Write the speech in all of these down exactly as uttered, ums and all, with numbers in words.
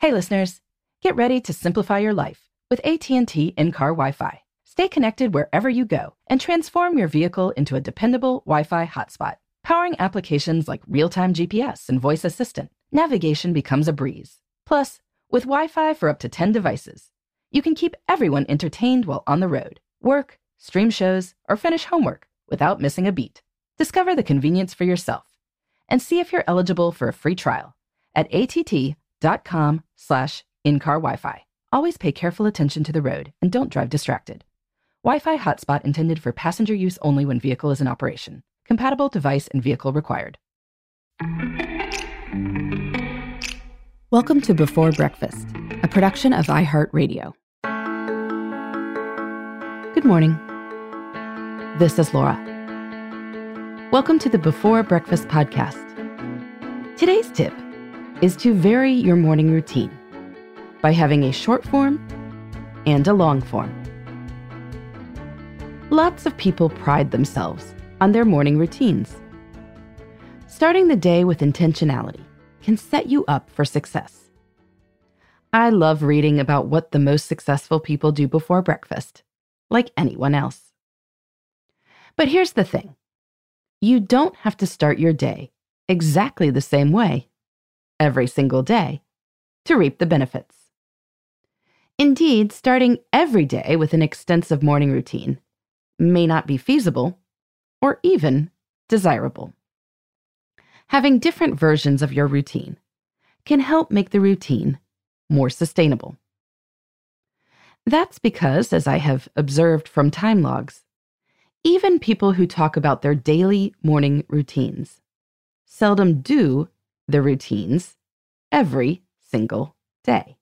Hey listeners, get ready to simplify your life with A T and T in-car Wi-Fi. Stay connected wherever you go and transform your vehicle into a dependable Wi-Fi hotspot. Powering applications like real-time G P S and voice assistant, navigation becomes a breeze. Plus, with Wi-Fi for up to ten devices, you can keep everyone entertained while on the road, work, stream shows, or finish homework without missing a beat. Discover the convenience for yourself and see if you're eligible for a free trial at att.com slash in-car Wi-Fi. Always pay careful attention to the road and don't drive distracted. Wi-Fi hotspot intended for passenger use only when vehicle is in operation. Compatible device and vehicle required. Welcome to Before Breakfast, a production of iHeartRadio. Good morning. This is Laura. Welcome to the Before Breakfast podcast. Today's tip is to vary your morning routine by having a short form and a long form. Lots of people pride themselves on their morning routines. Starting the day with intentionality can set you up for success. I love reading about what the most successful people do before breakfast, like anyone else. But here's the thing. You don't have to start your day exactly the same way every single day to reap the benefits. Indeed, starting every day with an extensive morning routine may not be feasible or even desirable. Having different versions of your routine can help make the routine more sustainable. That's because, as I have observed from time logs, even people who talk about their daily morning routines seldom do the routines every single day.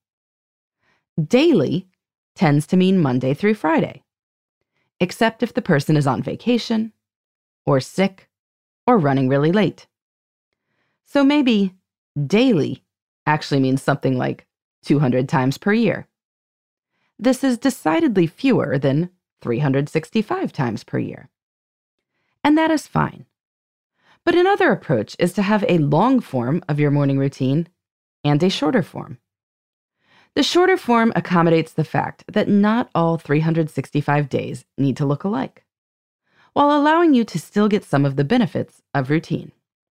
Daily tends to mean Monday through Friday, except if the person is on vacation, or sick, or running really late. So maybe daily actually means something like two hundred times per year. This is decidedly fewer than three hundred sixty-five times per year. And that is fine. But another approach is to have a long form of your morning routine and a shorter form. The shorter form accommodates the fact that not all three hundred sixty-five days need to look alike, while allowing you to still get some of the benefits of routine.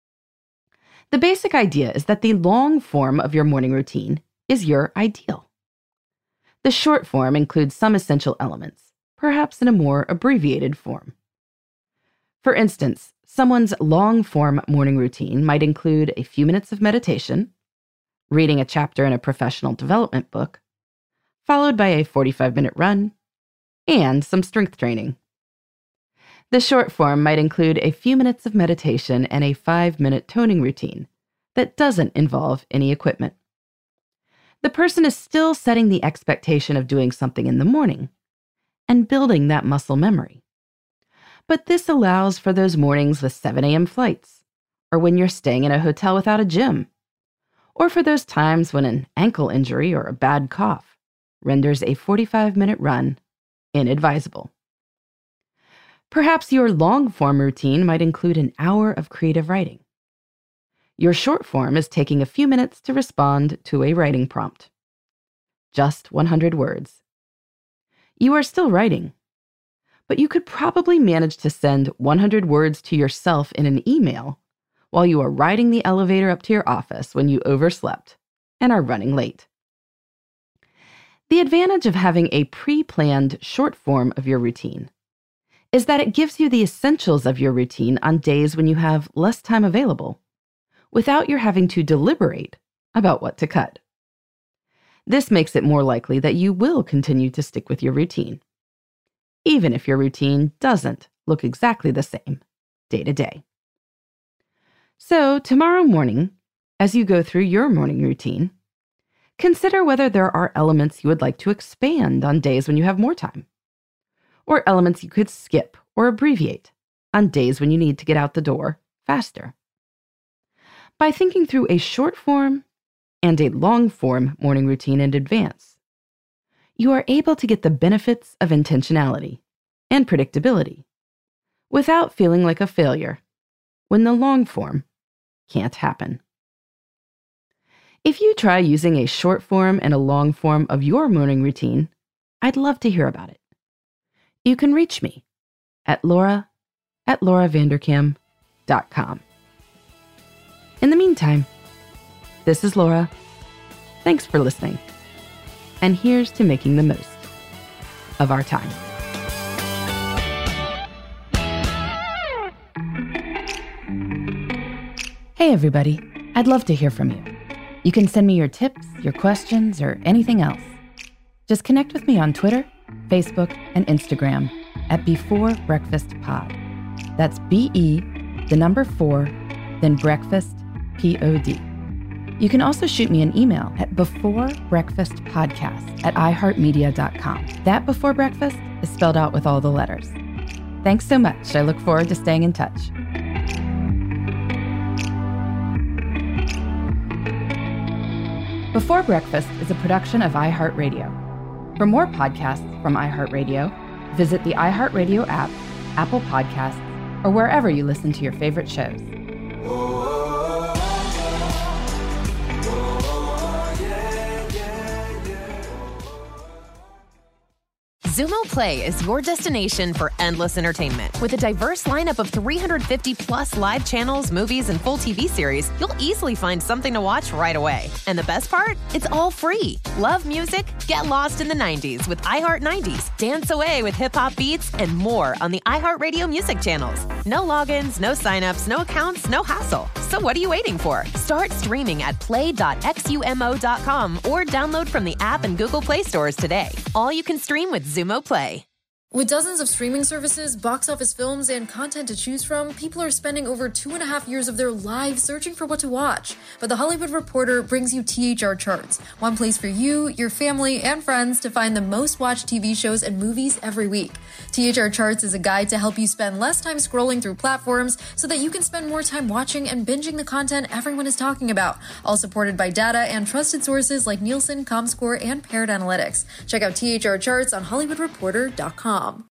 The basic idea is that the long form of your morning routine is your ideal. The short form includes some essential elements, perhaps in a more abbreviated form. For instance, someone's long-form morning routine might include a few minutes of meditation, reading a chapter in a professional development book, followed by a forty-five minute run, and some strength training. The short form might include a few minutes of meditation and a five minute toning routine that doesn't involve any equipment. The person is still setting the expectation of doing something in the morning and building that muscle memory. But this allows for those mornings with seven a.m. flights, or when you're staying in a hotel without a gym, or for those times when an ankle injury or a bad cough renders a forty-five minute run inadvisable. Perhaps your long-form routine might include an hour of creative writing. Your short form is taking a few minutes to respond to a writing prompt. Just one hundred words. You are still writing, but you could probably manage to send one hundred words to yourself in an email while you are riding the elevator up to your office when you overslept and are running late. The advantage of having a pre-planned short form of your routine is that it gives you the essentials of your routine on days when you have less time available, without your having to deliberate about what to cut. This makes it more likely that you will continue to stick with your routine, even if your routine doesn't look exactly the same day to day. So tomorrow morning, as you go through your morning routine, consider whether there are elements you would like to expand on days when you have more time, or elements you could skip or abbreviate on days when you need to get out the door faster. By thinking through a short form and a long form morning routine in advance, you are able to get the benefits of intentionality and predictability without feeling like a failure when the long form can't happen. If you try using a short form and a long form of your morning routine, I'd love to hear about it. You can reach me at Laura at laura vanderkam dot com. In the meantime, this is Laura. Thanks for listening. And here's to making the most of our time. Hey, everybody. I'd love to hear from you. You can send me your tips, your questions, or anything else. Just connect with me on Twitter, Facebook, and Instagram at Before Breakfast Pod. That's B E, the number four, then breakfast, P O D. You can also shoot me an email at beforebreakfastpodcast at iheartmedia dot com. That Before Breakfast is spelled out with all the letters. Thanks so much. I look forward to staying in touch. Before Breakfast is a production of iHeartRadio. For more podcasts from iHeartRadio, visit the iHeartRadio app, Apple Podcasts, or wherever you listen to your favorite shows. Xumo Play is your destination for endless entertainment. With a diverse lineup of three hundred fifty plus live channels, movies, and full T V series, you'll easily find something to watch right away. And the best part? It's all free. Love music? Get lost in the nineties with iHeart nineties. Dance away with hip-hop beats and more on the iHeartRadio music channels. No logins, no signups, no accounts, no hassle. So what are you waiting for? Start streaming at play dot xumo dot com or download from the app and Google Play stores today. All you can stream with Xumo Play. With dozens of streaming services, box office films, and content to choose from, people are spending over two and a half years of their lives searching for what to watch. But The Hollywood Reporter brings you T H R Charts, one place for you, your family, and friends to find the most watched T V shows and movies every week. T H R Charts is a guide to help you spend less time scrolling through platforms so that you can spend more time watching and binging the content everyone is talking about, all supported by data and trusted sources like Nielsen, Comscore, and Paired Analytics. Check out T H R Charts on hollywood reporter dot com.